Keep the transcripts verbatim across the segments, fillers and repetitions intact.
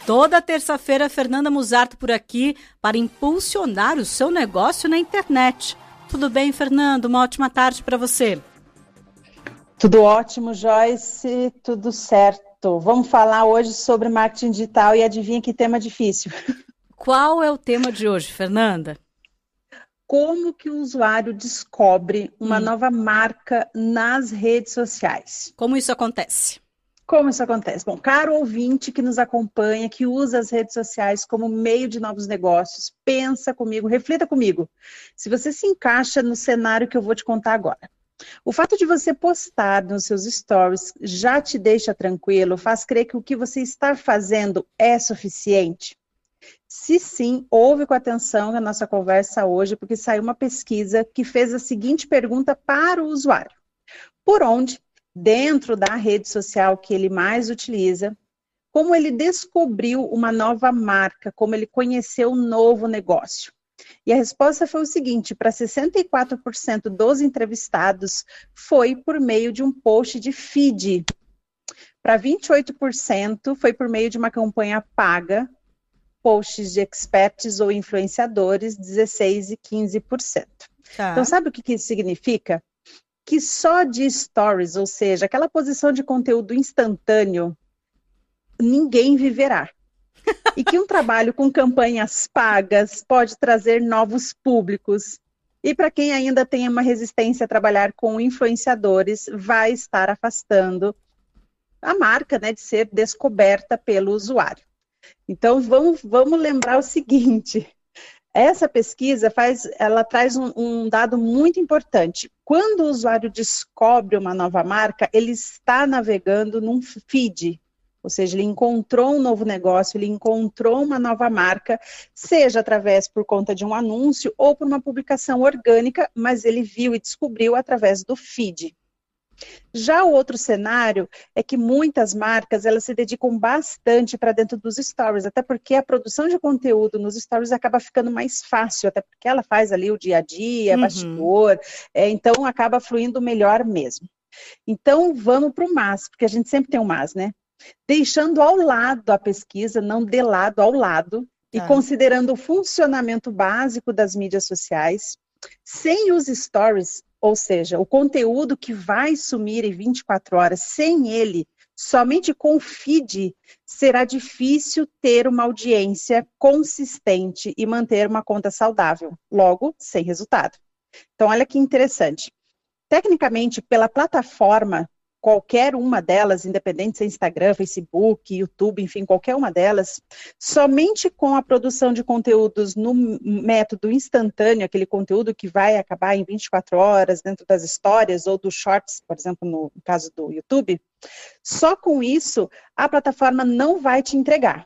Toda terça-feira, Fernanda Musarto por aqui para impulsionar o seu negócio na internet. Tudo bem, Fernando? Uma ótima tarde para você. Tudo ótimo, Joyce. Tudo certo. Vamos falar hoje sobre marketing digital e adivinha que tema difícil. Qual é o tema de hoje, Fernanda? Como que o usuário descobre uma hum. nova marca nas redes sociais? Como isso acontece? Como isso acontece? Bom, caro ouvinte que nos acompanha, que usa as redes sociais como meio de novos negócios, pensa comigo, reflita comigo. Se você se encaixa no cenário que eu vou te contar agora. O fato de você postar nos seus stories já te deixa tranquilo, faz crer que o que você está fazendo é suficiente? Se sim, ouve com atenção a nossa conversa hoje, porque saiu uma pesquisa que fez a seguinte pergunta para o usuário. Por onde, dentro da rede social que ele mais utiliza, como ele descobriu uma nova marca, como ele conheceu um novo negócio? E a resposta foi o seguinte, para sessenta e quatro por cento dos entrevistados, foi por meio de um post de feed. Para vinte e oito por cento, foi por meio de uma campanha paga, posts de experts ou influenciadores, dezesseis por cento e quinze por cento. Tá. Então, sabe o que isso significa? Que só de stories, ou seja, aquela posição de conteúdo instantâneo, ninguém viverá. E que um trabalho com campanhas pagas pode trazer novos públicos. E para quem ainda tem uma resistência a trabalhar com influenciadores, vai estar afastando a marca, né, de ser descoberta pelo usuário. Então, vamos, vamos lembrar o seguinte, essa pesquisa faz, ela traz um, um dado muito importante. Quando o usuário descobre uma nova marca, ele está navegando num feed, ou seja, ele encontrou um novo negócio, ele encontrou uma nova marca, seja através por conta de um anúncio ou por uma publicação orgânica, mas ele viu e descobriu através do feed. Já o outro cenário é que muitas marcas, elas se dedicam bastante para dentro dos stories, até porque a produção de conteúdo nos stories acaba ficando mais fácil, até porque ela faz ali o dia a dia, Uhum. bastidor, é, então acaba fluindo melhor mesmo. Então vamos para o mas, porque a gente sempre tem um mas, né? Deixando ao lado a pesquisa, não de lado, ao lado, tá. E considerando o funcionamento básico das mídias sociais, sem os stories, ou seja, o conteúdo que vai sumir em vinte e quatro horas, sem ele, somente com o feed, será difícil ter uma audiência consistente e manter uma conta saudável, logo, sem resultado. Então, olha que interessante. Tecnicamente, pela plataforma, qualquer uma delas, independente se é Instagram, Facebook, YouTube, enfim, qualquer uma delas, somente com a produção de conteúdos no método instantâneo, aquele conteúdo que vai acabar em vinte e quatro horas dentro das histórias ou dos shorts, por exemplo, no caso do YouTube, só com isso a plataforma não vai te entregar.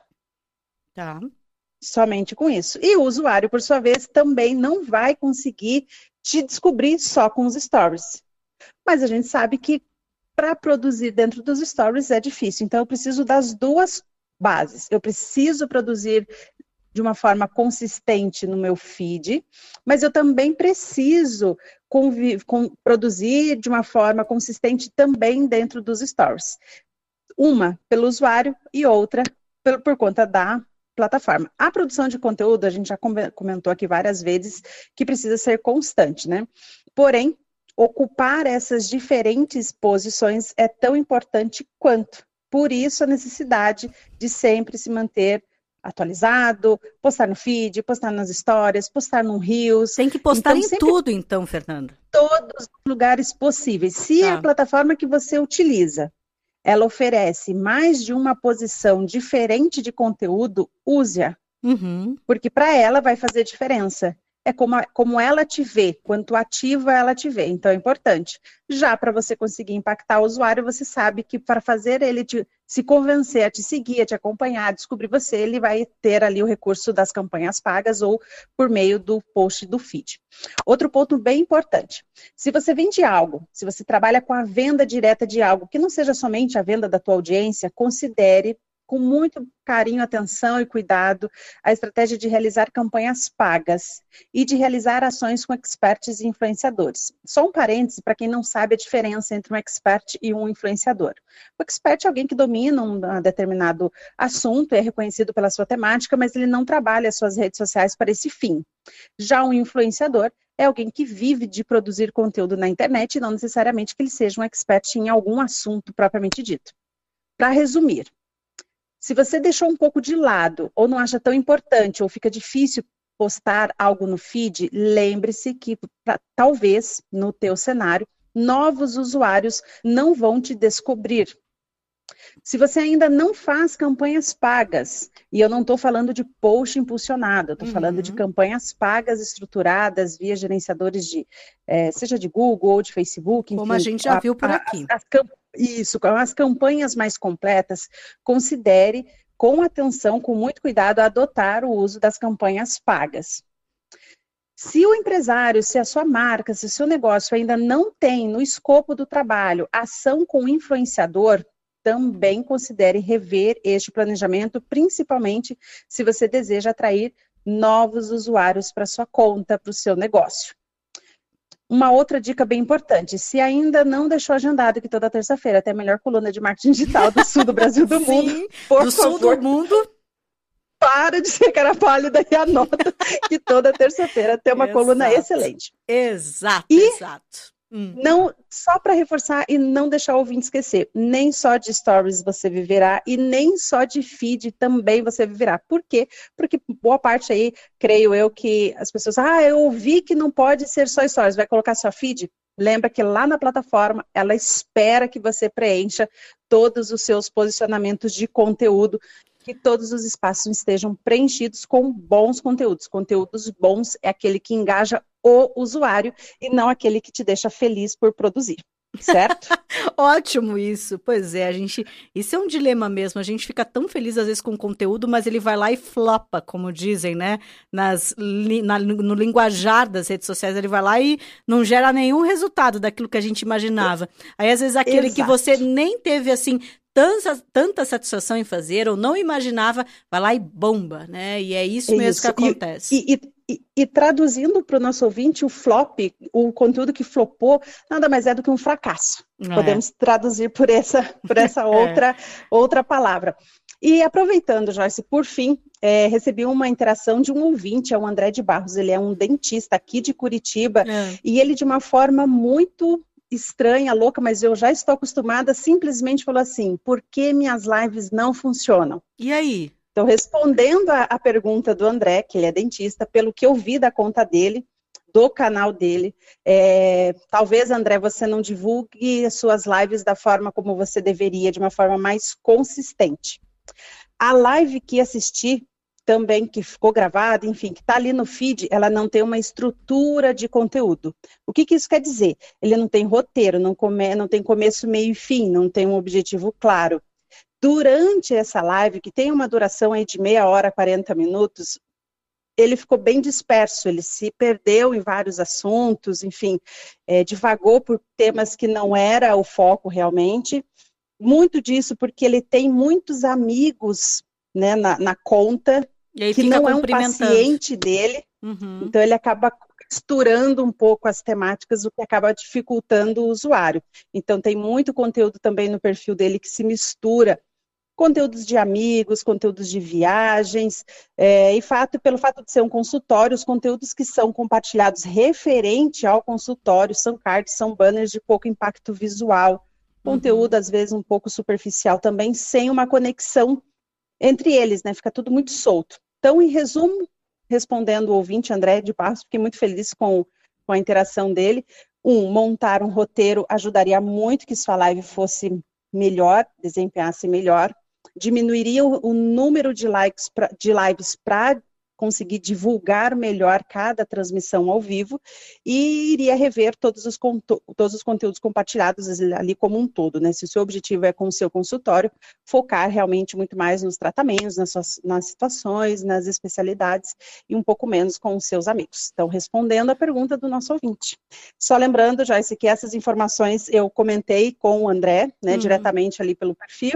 Tá. Somente com isso. E o usuário, por sua vez, também não vai conseguir te descobrir só com os stories. Mas a gente sabe que para produzir dentro dos stories é difícil, então eu preciso das duas bases. Eu preciso produzir de uma forma consistente no meu feed, mas eu também preciso com, produzir de uma forma consistente também dentro dos stories. Uma pelo usuário e outra por, por conta da plataforma. A produção de conteúdo, a gente já comentou aqui várias vezes, que precisa ser constante, né? Porém, ocupar essas diferentes posições é tão importante quanto. Por isso, a necessidade de sempre se manter atualizado, postar no feed, postar nas histórias, postar no Reels. Tem que postar então, em sempre tudo, então, Fernanda. Todos os lugares possíveis. Se Tá. a plataforma que você utiliza, ela oferece mais de uma posição diferente de conteúdo, use-a. Uhum. Porque para ela vai fazer diferença. É como, a, como ela te vê, quanto ativa ela te vê, então é importante. Já para você conseguir impactar o usuário, você sabe que para fazer ele te, se convencer a te seguir, a te acompanhar, a descobrir você, ele vai ter ali o recurso das campanhas pagas ou por meio do post do feed. Outro ponto bem importante, se você vende algo, se você trabalha com a venda direta de algo, que não seja somente a venda da tua audiência, considere com muito carinho, atenção e cuidado a estratégia de realizar campanhas pagas e de realizar ações com experts e influenciadores. Só um parêntese para quem não sabe a diferença entre um expert e um influenciador. O expert é alguém que domina um determinado assunto, é reconhecido pela sua temática, mas ele não trabalha as suas redes sociais para esse fim. Já um influenciador é alguém que vive de produzir conteúdo na internet e não necessariamente que ele seja um expert em algum assunto propriamente dito. Para resumir, se você deixou um pouco de lado, ou não acha tão importante, ou fica difícil postar algo no feed, lembre-se que pra, talvez, no teu cenário, novos usuários não vão te descobrir. Se você ainda não faz campanhas pagas, e eu não estou falando de post impulsionado, eu estou uhum. falando de campanhas pagas estruturadas via gerenciadores de, é, seja de Google ou de Facebook. Como enfim, a gente já a, viu por a, aqui. As, as, isso, com as campanhas mais completas, considere com atenção, com muito cuidado, adotar o uso das campanhas pagas. Se o empresário, se a sua marca, se o seu negócio ainda não tem no escopo do trabalho ação com influenciador, também considere rever este planejamento, principalmente se você deseja atrair novos usuários para sua conta, para o seu negócio. Uma outra dica bem importante, se ainda não deixou agendado que toda terça-feira tem a melhor coluna de marketing digital do sul do Brasil do Sim, mundo, por do favor, sul do mundo, para de ser cara pálida e anota que toda terça-feira tem uma exato. coluna excelente. Exato, e exato. Hum. Não, só para reforçar e não deixar o ouvinte esquecer, nem só de stories você viverá e nem só de feed também você viverá. Por quê? Porque boa parte aí, creio eu, que as pessoas, ah, eu ouvi que não pode ser só stories, vai colocar só feed? Lembra que lá na plataforma, ela espera que você preencha todos os seus posicionamentos de conteúdo, que todos os espaços estejam preenchidos com bons conteúdos. Conteúdos bons é aquele que engaja o usuário e não aquele que te deixa feliz por produzir, certo? Ótimo isso, pois é, a gente, isso é um dilema mesmo, a gente fica tão feliz às vezes com o conteúdo, mas ele vai lá e flopa, como dizem, né, Nas, na, no linguajar das redes sociais, ele vai lá e não gera nenhum resultado daquilo que a gente imaginava. Aí às vezes aquele Exato. Que você nem teve assim, Tanta, tanta satisfação em fazer, ou não imaginava, vai lá e bomba, né? E é isso, é mesmo isso. que acontece. E, e, e, e traduzindo para o nosso ouvinte, o flop, o conteúdo que flopou, nada mais é do que um fracasso. É. Podemos traduzir por essa, por essa outra, é. outra palavra. E aproveitando, Joyce, por fim, é, recebi uma interação de um ouvinte, é o André de Barros, ele é um dentista aqui de Curitiba, é. e ele de uma forma muito estranha, louca, mas eu já estou acostumada, simplesmente falou assim, por que minhas lives não funcionam? E aí? Então, respondendo a, a pergunta do André, que ele é dentista, pelo que eu vi da conta dele, do canal dele, é, talvez, André, você não divulgue as suas lives da forma como você deveria, de uma forma mais consistente. A live que assisti, também que ficou gravada, enfim, que está ali no feed, ela não tem uma estrutura de conteúdo. O que, que isso quer dizer? Ele não tem roteiro, não, come, não tem começo, meio e fim, não tem um objetivo claro. Durante essa live, que tem uma duração aí de meia hora, quarenta minutos, ele ficou bem disperso, ele se perdeu em vários assuntos, enfim, é, divagou por temas que não era o foco realmente. Muito disso porque ele tem muitos amigos, né, na, na conta, que não é um paciente dele, uhum. Então ele acaba misturando um pouco as temáticas, o que acaba dificultando o usuário. Então tem muito conteúdo também no perfil dele que se mistura, conteúdos de amigos, conteúdos de viagens, é, e fato, pelo fato de ser um consultório, os conteúdos que são compartilhados referente ao consultório são cards, são banners de pouco impacto visual, conteúdo uhum. às vezes um pouco superficial também, sem uma conexão entre eles, né? Fica tudo muito solto. Então, em resumo, respondendo o ouvinte André de Barros, fiquei muito feliz com, com a interação dele. Um, montar um roteiro ajudaria muito que sua live fosse melhor, desempenhasse melhor. Diminuiria o, o número de likes pra, de lives para conseguir divulgar melhor cada transmissão ao vivo e iria rever todos os, todos os conteúdos compartilhados ali como um todo, né? Se o seu objetivo é com o seu consultório, focar realmente muito mais nos tratamentos, nas, suas, nas situações, nas especialidades e um pouco menos com os seus amigos. Então, respondendo a pergunta do nosso ouvinte. Só lembrando, Joyce, que essas informações eu comentei com o André, né, uhum. diretamente ali pelo perfil,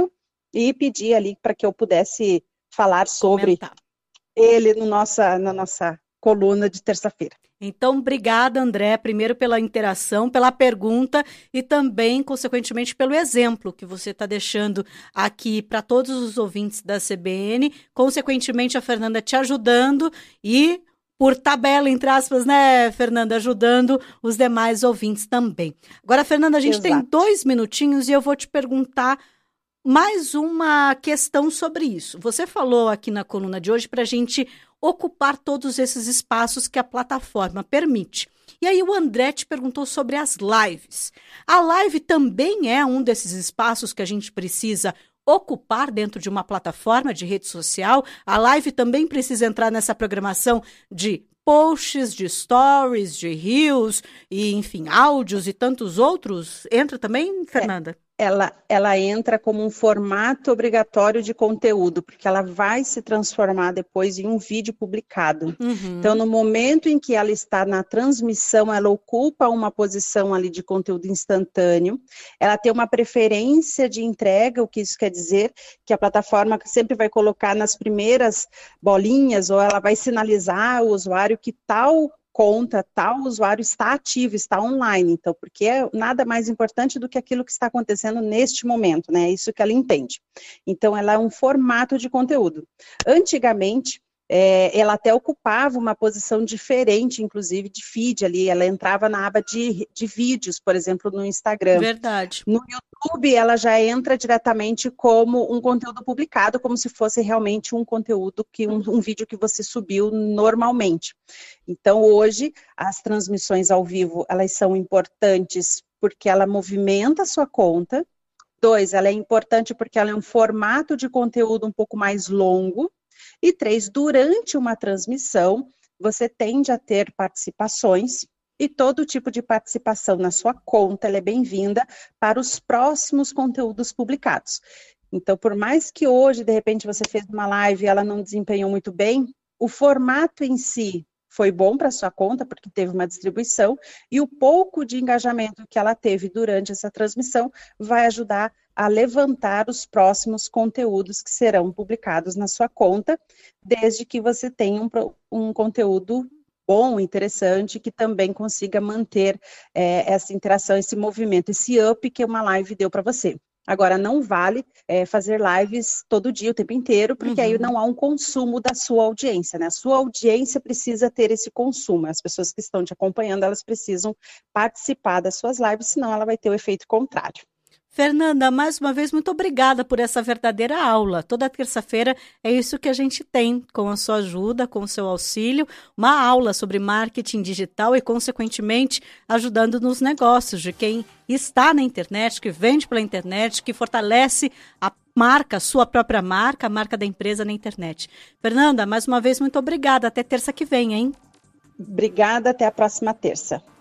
e pedir ali para que eu pudesse falar sobre Comentar. ele no nossa, na nossa coluna de terça-feira. Então, obrigada, André, primeiro pela interação, pela pergunta e também, consequentemente, pelo exemplo que você está deixando aqui para todos os ouvintes da C B N, consequentemente, a Fernanda te ajudando e, por tabela, entre aspas, né, Fernanda, ajudando os demais ouvintes também. Agora, Fernanda, a gente Exato. tem dois minutinhos e eu vou te perguntar mais uma questão sobre isso. Você falou aqui na coluna de hoje para a gente ocupar todos esses espaços que a plataforma permite. E aí o André te perguntou sobre as lives. A live também é um desses espaços que a gente precisa ocupar dentro de uma plataforma de rede social? A live também precisa entrar nessa programação de posts, de stories, de reels, e enfim, áudios e tantos outros? Entra também, Fernanda? É. Ela, ela entra como um formato obrigatório de conteúdo, porque ela vai se transformar depois em um vídeo publicado. Uhum. Então, no momento em que ela está na transmissão, ela ocupa uma posição ali de conteúdo instantâneo, ela tem uma preferência de entrega, o que isso quer dizer? Que a plataforma sempre vai colocar nas primeiras bolinhas, ou ela vai sinalizar ao usuário que tal conta, tal usuário está ativo, está online, então, porque é nada mais importante do que aquilo que está acontecendo neste momento, né? É isso que ela entende. Então, ela é um formato de conteúdo. Antigamente, é, ela até ocupava uma posição diferente, inclusive de feed ali, ela entrava na aba de, de vídeos, por exemplo, no Instagram. Verdade. No YouTube, ela já entra diretamente como um conteúdo publicado, como se fosse realmente um conteúdo, que um, um vídeo que você subiu normalmente. Então, hoje, as transmissões ao vivo, elas são importantes porque ela movimenta a sua conta. Dois, ela é importante porque ela é um formato de conteúdo um pouco mais longo. E três, durante uma transmissão, você tende a ter participações, e todo tipo de participação na sua conta, ela é bem-vinda para os próximos conteúdos publicados. Então, por mais que hoje, de repente, você fez uma live e ela não desempenhou muito bem, o formato em si foi bom para a sua conta, porque teve uma distribuição, e o pouco de engajamento que ela teve durante essa transmissão vai ajudar a levantar os próximos conteúdos que serão publicados na sua conta, desde que você tenha um, um conteúdo bom, interessante, que também consiga manter é, essa interação, esse movimento, esse up que uma live deu para você. Agora, não vale é, fazer lives todo dia, o tempo inteiro, porque uhum. aí não há um consumo da sua audiência, né? A sua audiência precisa ter esse consumo. As pessoas que estão te acompanhando, elas precisam participar das suas lives, senão ela vai ter o efeito contrário. Fernanda, mais uma vez, muito obrigada por essa verdadeira aula. Toda terça-feira é isso que a gente tem, com a sua ajuda, com o seu auxílio, uma aula sobre marketing digital e, consequentemente, ajudando nos negócios de quem está na internet, que vende pela internet, que fortalece a marca, a sua própria marca, a marca da empresa na internet. Fernanda, mais uma vez, muito obrigada. Até terça que vem, hein? Obrigada, até a próxima terça.